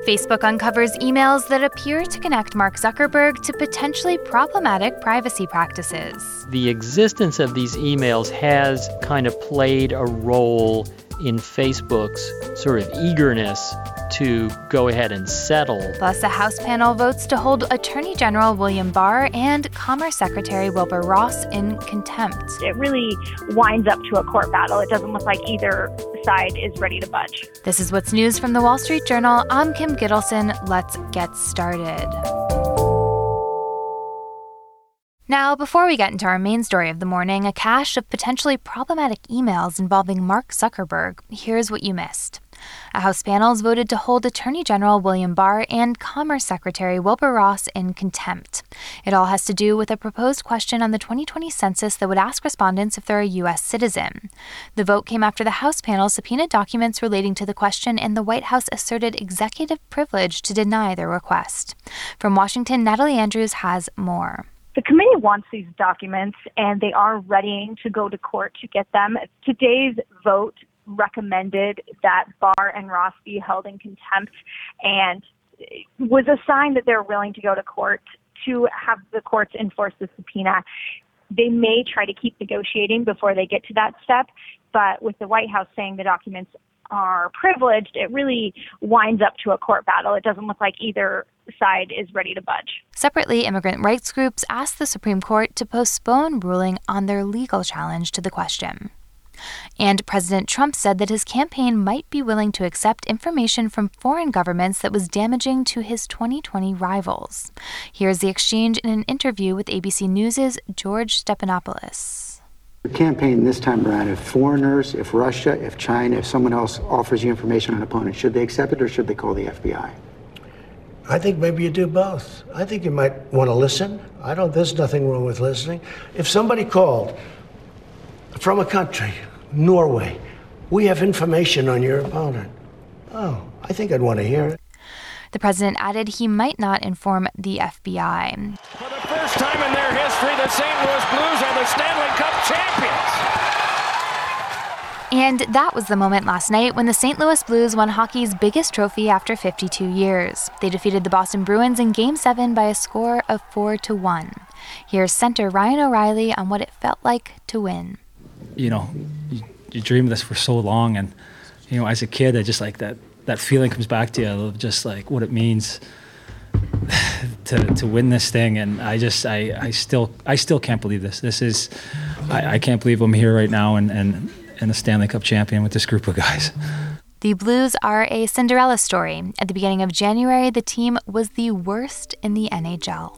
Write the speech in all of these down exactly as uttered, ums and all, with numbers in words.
Facebook uncovers emails that appear to connect Mark Zuckerberg to potentially problematic privacy practices. The existence of these emails has kind of played a role in Facebook's sort of eagerness to go ahead and settle. Plus, a House panel votes to hold Attorney General William Barr and Commerce Secretary Wilbur Ross in contempt. It really winds up to a court battle. It doesn't look like either side is ready to budge. This is What's News from the Wall Street Journal. I'm Kim Gittleson. Let's get started. Now, before we get into our main story of the morning, a cache of potentially problematic emails involving Mark Zuckerberg, here's what you missed. A House panel has voted to hold Attorney General William Barr and Commerce Secretary Wilbur Ross in contempt. It all has to do with a proposed question on the twenty twenty census that would ask respondents if they're a U S citizen. The vote came after the House panel subpoenaed documents relating to the question, and the White House asserted executive privilege to deny their request. From Washington, Natalie Andrews has more. The committee wants these documents, and they are readying to go to court to get them. Today's vote recommended that Barr and Ross be held in contempt, and was a sign that they're willing to go to court to have the courts enforce the subpoena. They may try to keep negotiating before they get to that step, but with the White House saying the documents are privileged, it really winds up to a court battle. It doesn't look like either side is ready to budge. Separately, immigrant rights groups asked the Supreme Court to postpone ruling on their legal challenge to the question. And President Trump said that his campaign might be willing to accept information from foreign governments that was damaging to his twenty twenty rivals. Here's the exchange in an interview with A B C News' George Stephanopoulos. The campaign this time around, if foreigners, if Russia, if China, if someone else offers you information on an opponent, should they accept it or should they call the F B I? I think maybe you do both. I think you might want to listen. I don't, there's nothing wrong with listening. If somebody called from a country, Norway, we have information on your opponent. Oh, I think I'd want to hear it. The president added he might not inform the F B I. For the first time in their history, the Saint Louis Blues are the Stanley Cup champions. And that was the moment last night when the Saint Louis Blues won hockey's biggest trophy after fifty-two years. They defeated the Boston Bruins in Game seven by a score of four to one. Here's center Ryan O'Reilly on what it felt like to win. You know, you, you dream of this for so long, and, you know, as a kid, I just like that, that feeling comes back to you of just like what it means to to win this thing. And I just, I, I still, I still can't believe this. This is, I, I can't believe I'm here right now and, and, and a Stanley Cup champion with this group of guys. The Blues are a Cinderella story. At the beginning of January, the team was the worst in the N H L.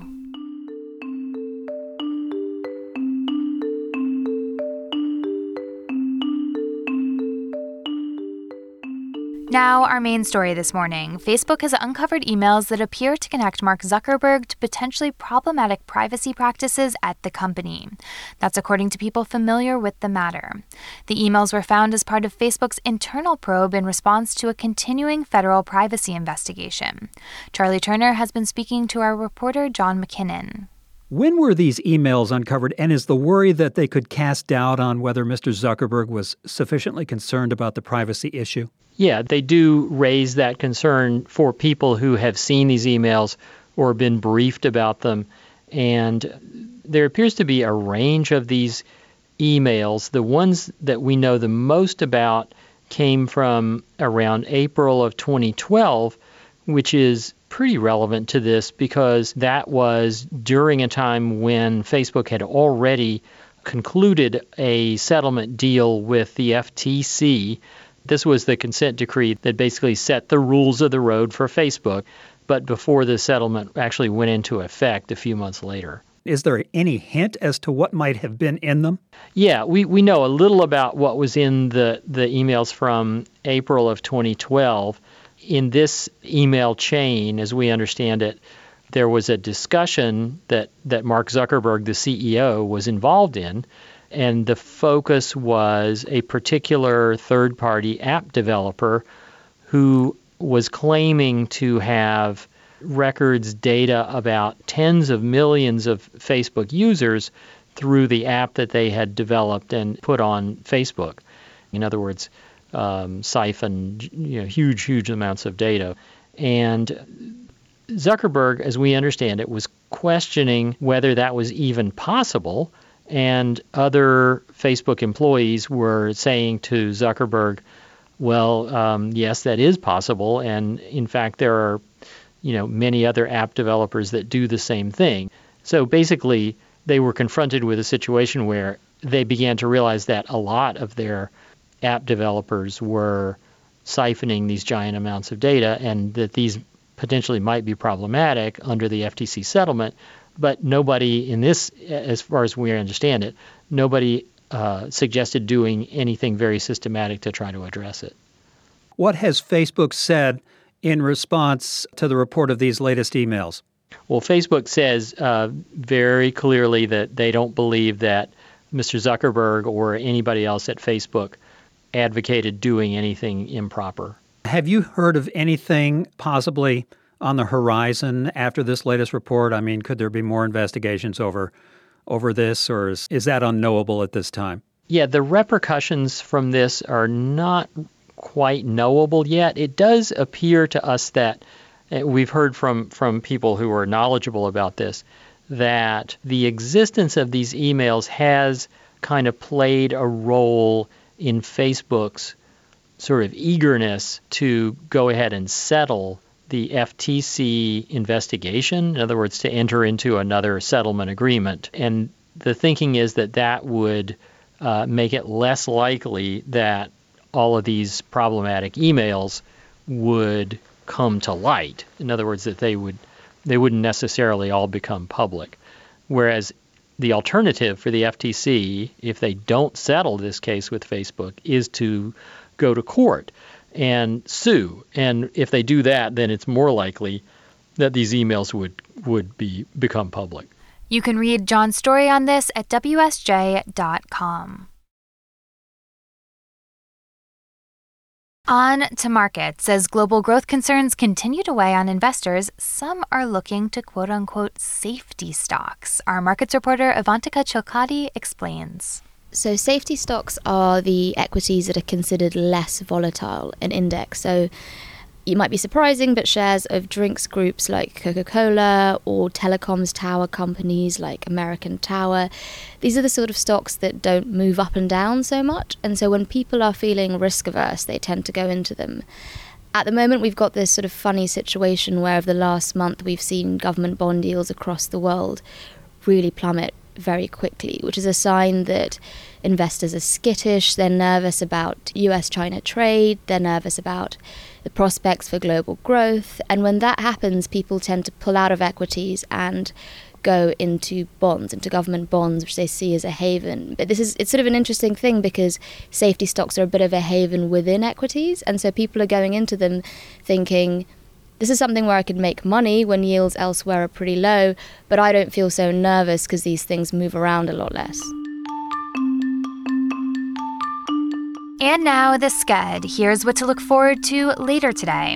Now, our main story this morning. Facebook has uncovered emails that appear to connect Mark Zuckerberg to potentially problematic privacy practices at the company. That's according to people familiar with the matter. The emails were found as part of Facebook's internal probe in response to a continuing federal privacy investigation. Charlie Turner has been speaking to our reporter, John McKinnon. When were these emails uncovered, and is the worry that they could cast doubt on whether Mister Zuckerberg was sufficiently concerned about the privacy issue? Yeah, they do raise that concern for people who have seen these emails or been briefed about them. And there appears to be a range of these emails. The ones that we know the most about came from around April of twenty twelve, which is pretty relevant to this because that was during a time when Facebook had already concluded a settlement deal with the F T C. This was the consent decree that basically set the rules of the road for Facebook, but before the settlement actually went into effect a few months later. Is there any hint as to what might have been in them? Yeah, we, we know a little about what was in the, the emails from April of twenty twelve. In this email chain, as we understand it, there was a discussion that, that Mark Zuckerberg, the C E O, was involved in, and the focus was a particular third-party app developer who was claiming to have records data about tens of millions of Facebook users through the app that they had developed and put on Facebook. In other words, um, siphon you know, huge, huge amounts of data. And Zuckerberg, as we understand it, was questioning whether that was even possible. And other Facebook employees were saying to Zuckerberg, well, um, yes, that is possible. And in fact, there are, you know, many other app developers that do the same thing. So basically, they were confronted with a situation where they began to realize that a lot of their app developers were siphoning these giant amounts of data, and that these potentially might be problematic under the F T C settlement. But nobody in this, as far as we understand it, nobody uh, suggested doing anything very systematic to try to address it. What has Facebook said in response to the report of these latest emails? Well, Facebook says uh, very clearly that they don't believe that Mister Zuckerberg or anybody else at Facebook advocated doing anything improper. Have you heard of anything possibly on the horizon after this latest report? I mean, could there be more investigations over over this, or is, is that unknowable at this time? Yeah, the repercussions from this are not quite knowable yet. It does appear to us that, uh, we've heard from, from people who are knowledgeable about this, that the existence of these emails has kind of played a role in Facebook's sort of eagerness to go ahead and settle the F T C investigation, in other words, to enter into another settlement agreement. And the thinking is that that would uh, make it less likely that all of these problematic emails would come to light. In other words, that they would they wouldn't necessarily all become public. Whereas the alternative for the F T C, if they don't settle this case with Facebook, is to go to court and sue. And if they do that, then it's more likely that these emails would, would be become public. You can read John's story on this at W S J dot com. On to markets. As global growth concerns continue to weigh on investors, some are looking to quote-unquote safety stocks. Our markets reporter Avantika Chilkati explains. So safety stocks are the equities that are considered less volatile in index. So it might be surprising, but shares of drinks groups like Coca-Cola or telecoms tower companies like American Tower, these are the sort of stocks that don't move up and down so much. And so when people are feeling risk averse, they tend to go into them. At the moment, we've got this sort of funny situation where over the last month, we've seen government bond yields across the world really plummet very quickly, which is a sign that investors are skittish, they're nervous about U S China trade, they're nervous about the prospects for global growth. And when that happens, people tend to pull out of equities and go into bonds, into government bonds, which they see as a haven. But this is, it's sort of an interesting thing because safety stocks are a bit of a haven within equities. And so people are going into them thinking, this is something where I could make money when yields elsewhere are pretty low, but I don't feel so nervous because these things move around a lot less. And now the Scud. Here's what to look forward to later today.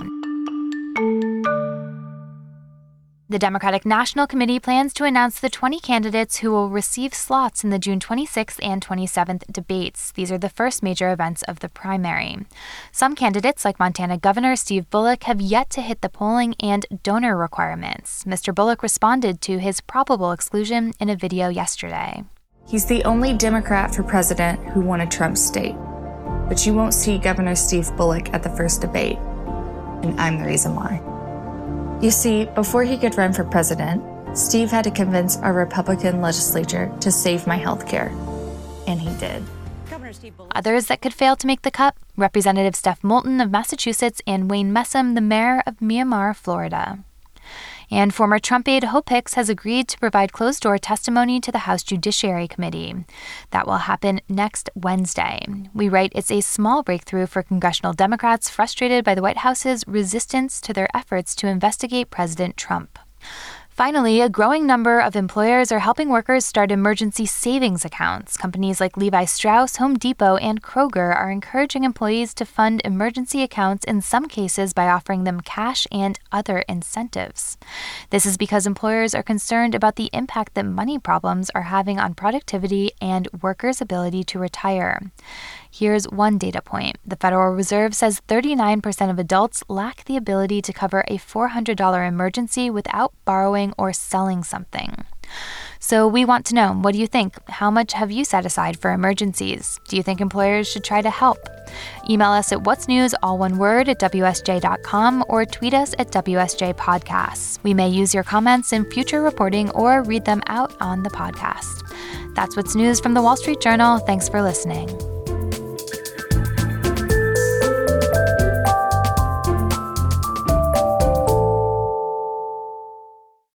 The Democratic National Committee plans to announce the twenty candidates who will receive slots in the June twenty-sixth and twenty-seventh debates. These are the first major events of the primary. Some candidates, like Montana Governor Steve Bullock, have yet to hit the polling and donor requirements. Mister Bullock responded to his probable exclusion in a video yesterday. He's the only Democrat for president who won a Trump state. But you won't see Governor Steve Bullock at the first debate. And I'm the reason why. You see, before he could run for president, Steve had to convince our Republican legislature to save my health care. And he did. Others that could fail to make the cut, Representative Steph Moulton of Massachusetts and Wayne Messam, the mayor of Miramar, Florida. And former Trump aide Hope Hicks has agreed to provide closed-door testimony to the House Judiciary Committee. That will happen next Wednesday. We write it's a small breakthrough for congressional Democrats frustrated by the White House's resistance to their efforts to investigate President Trump. Finally, a growing number of employers are helping workers start emergency savings accounts. Companies like Levi Strauss, Home Depot, and Kroger are encouraging employees to fund emergency accounts in some cases by offering them cash and other incentives. This is because employers are concerned about the impact that money problems are having on productivity and workers' ability to retire. Here's one data point. The Federal Reserve says thirty-nine percent of adults lack the ability to cover a four hundred dollars emergency without borrowing or selling something. So we want to know, what do you think? How much have you set aside for emergencies? Do you think employers should try to help? Email us at what's news, all one word, at W S J dot com or tweet us at W S J Podcasts. We may use your comments in future reporting or read them out on the podcast. That's what's news from the Wall Street Journal. Thanks for listening.